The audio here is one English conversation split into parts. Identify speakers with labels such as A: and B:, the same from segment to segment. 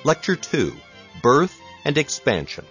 A: Lecture 2, Birth and Expansion.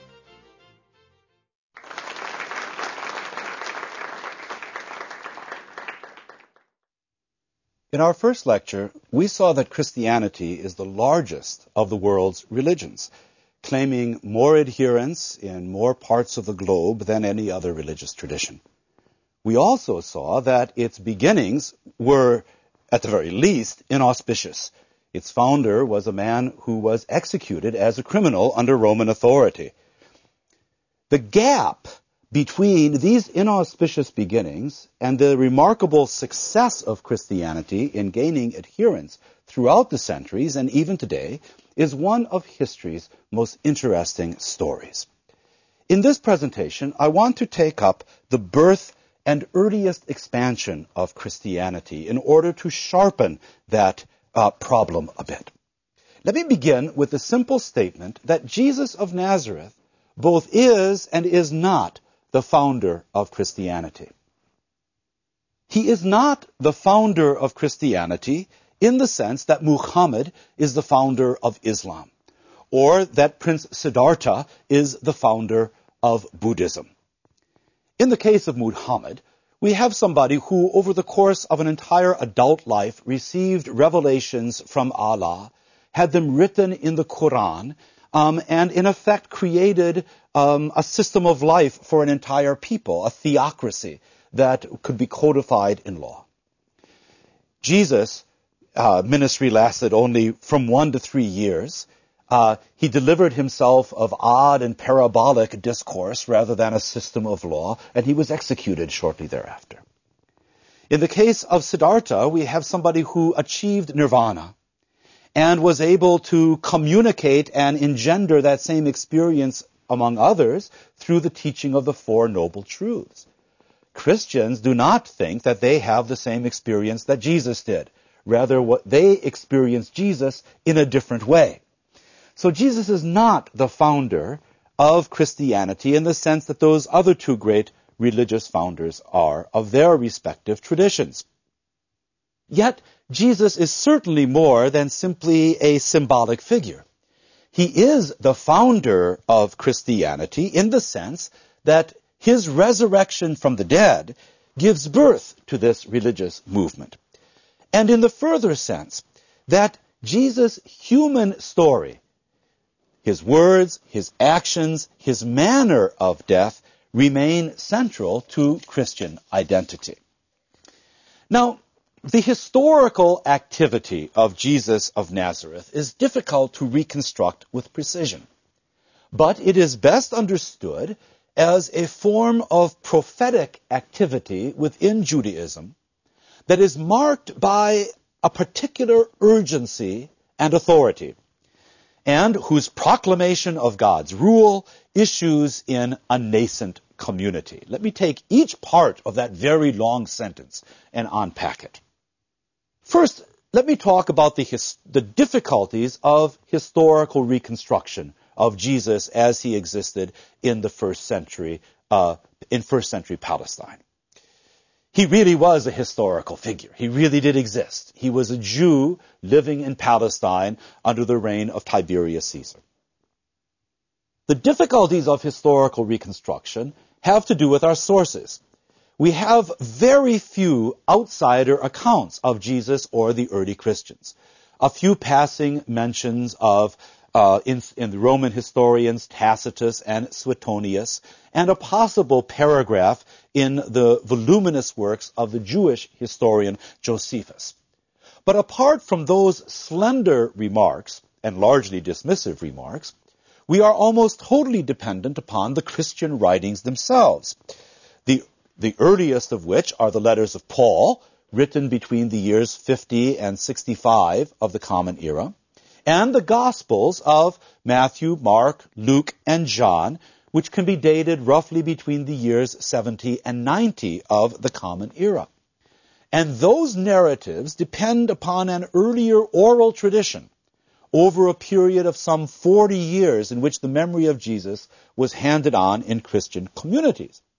B: In our first lecture, we saw that Christianity is the largest of the world's religions, claiming more adherents in more parts of the globe than any other religious tradition. We also saw that its beginnings were, at the very least, inauspicious. Its founder was a man who was executed as a criminal under Roman authority. The gap between these inauspicious beginnings and the remarkable success of Christianity in gaining adherents throughout the centuries and even today is one of history's most interesting stories. In this presentation, I want to take up the birth and earliest expansion of Christianity in order to sharpen that problem a bit. Let me begin with the simple statement that Jesus of Nazareth both is and is not the founder of Christianity. He is not the founder of Christianity in the sense that Muhammad is the founder of Islam, or that Prince Siddhartha is the founder of Buddhism. In the case of Muhammad, we have somebody who, over the course of an entire adult life, received revelations from Allah, had them written in the Quran, and in effect created a system of life for an entire people, a theocracy that could be codified in law. Jesus' ministry lasted only from 1 to 3 years. He delivered himself of odd and parabolic discourse rather than a system of law, and he was executed shortly thereafter. In the case of Siddhartha, we have somebody who achieved nirvana and was able to communicate and engender that same experience among others through the teaching of the Four Noble Truths. Christians do not think that they have the same experience that Jesus did. Rather, what they experienced Jesus in a different way. So Jesus is not the founder of Christianity in the sense that those other two great religious founders are of their respective traditions. Yet, Jesus is certainly more than simply a symbolic figure. He is the founder of Christianity in the sense that his resurrection from the dead gives birth to this religious movement. And in the further sense that Jesus' human story, his words, his actions, his manner of death remain central to Christian identity. Now, the historical activity of Jesus of Nazareth is difficult to reconstruct with precision, but it is best understood as a form of prophetic activity within Judaism that is marked by a particular urgency and authority, and whose proclamation of God's rule issues in a nascent community. Let me take each part of that very long sentence and unpack it. First, let me talk about the difficulties of historical reconstruction of Jesus as he existed in the first century Palestine. He really was a historical figure. He really did exist. He was a Jew living in Palestine under the reign of Tiberius Caesar. The difficulties of historical reconstruction have to do with our sources. We have very few outsider accounts of Jesus or the early Christians. A few passing mentions of in the Roman historians Tacitus and Suetonius, and a possible paragraph in the voluminous works of the Jewish historian Josephus. But apart from those slender remarks, and largely dismissive remarks, we are almost totally dependent upon the Christian writings themselves. The earliest of which are the letters of Paul, written between the years 50 and 65 of the Common Era, and the Gospels of Matthew, Mark, Luke, and John, which can be dated roughly between the years 70 and 90 of the Common Era. And those narratives depend upon an earlier oral tradition over a period of some 40 years in which the memory of Jesus was handed on in Christian communities.